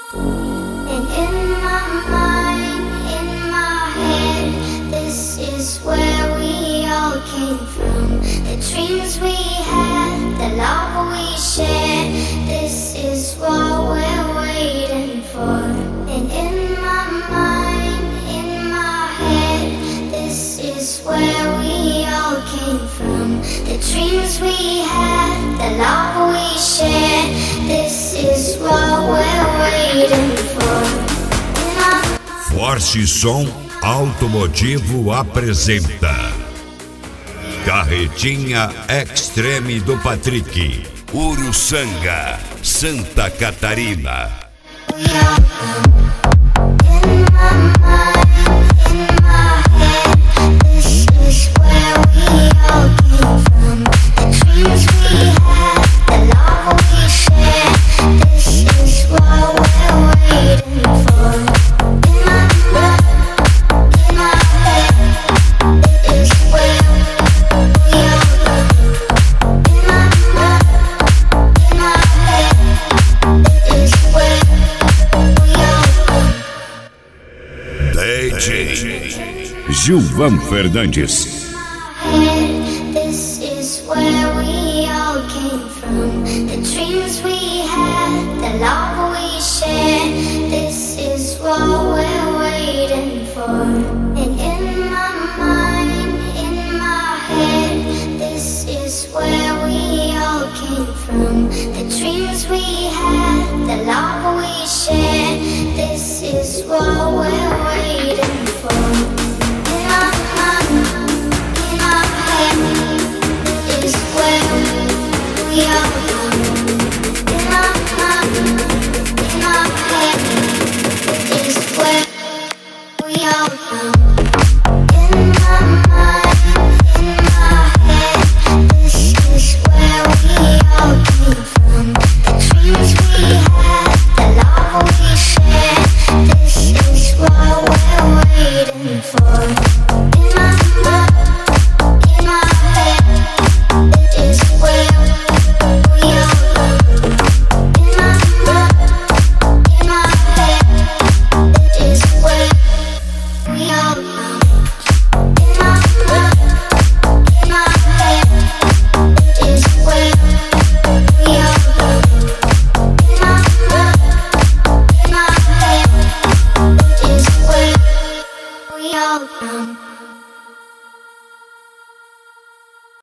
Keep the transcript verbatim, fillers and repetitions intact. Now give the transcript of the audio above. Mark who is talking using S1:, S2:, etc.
S1: And in my mind, in my head, this is where we all came from. The dreams we had, the love we shared, this is what we're waiting for. And in my mind, in my head, this is where we all came from. The dreams we had, the love we shared, this is what we're waiting for.
S2: Forte Som Automotivo apresenta Carretinha Extreme do Patrick, Uruçanga, Santa Catarina.
S3: Gilvan Fernandes.
S1: This is where we all came from. The dreams we had, the love we shared, this is what we're waiting for. And in my mind, in my head, this is where we all came from. The dreams we had, the love we shared, this is what we're